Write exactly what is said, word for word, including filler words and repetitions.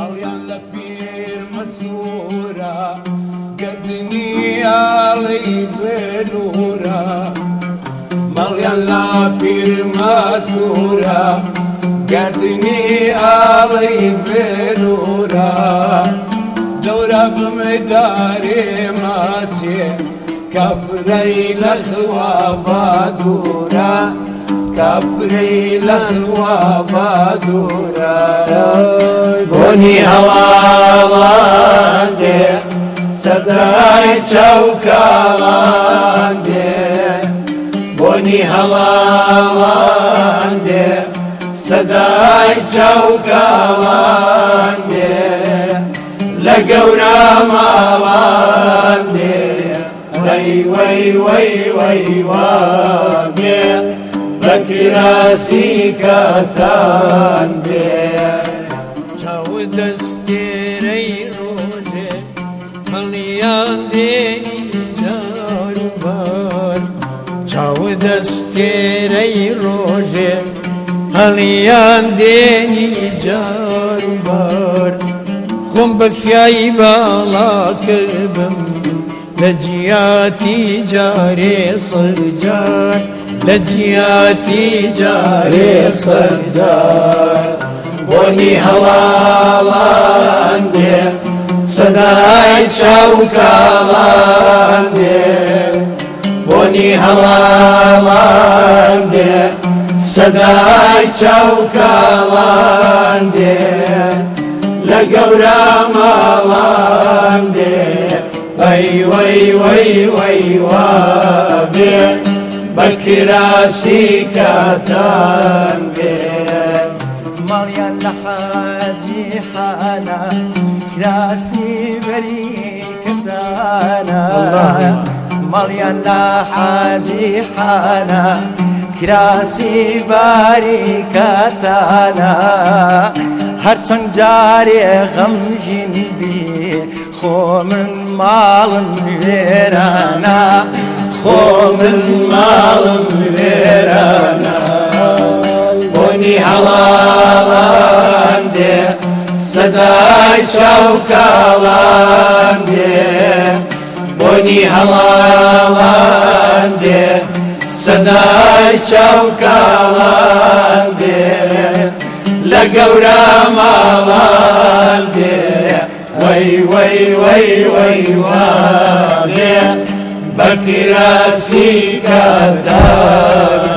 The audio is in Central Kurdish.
مەڵیان لە پیر مەسوورە گەردنی ئاڵەی بێنورە مەڵیان لە پیر مەسوورە گەردنی ئاڵەی بێنورە دەورە بمەدارێ ماچێ کەپرەی لە خوا بادوورە کەپرەی لە خوا بادوورە بۆنی هەواڵان دێ سەدای چاوکاڵان دێ بۆنی هەواڵان دێ سەدای چاوکاڵان دێ لە گەورە ماڵان دێ وەی وەی وەی وەی وابێ بە کراسی کاتان دێ چاو دەستێرەی ڕۆژێ هەڵیان دێنی جاروبار چاو دەستێرەی ڕۆژێ هەڵیان دێنی جاروبار خۆم بە فیایی باڵاکە بم لە جیاتی جارێ سەرجار لە جیاتی جارێ سەرجار بۆنی هەواڵان دێ سەدای چاوکاڵان دێ بۆنی هەواڵان دێ سەدای چاوکاڵان دێ لە گەورە ماڵان دێ وەی وەی وەی وەی وابێ بە کراسی کاتان بێ مەڵیان لە حاجی حانە کراسی بەری کردانە مەڵیان لە حاجی حانە کراسی باری کاتانە هەرچەند جارێ غەمژین بی خۆ من ماڵم وێرانە خۆ من ماڵم وێرانە بۆنی هەواڵان دێ سەدای چاوکاڵان دێ بۆنی هەواڵان دێ سەدای چاوکاڵان دێ لە گەورە ماڵان دێ وەی وەی وەی وەی وابێ بە کراسی کاتان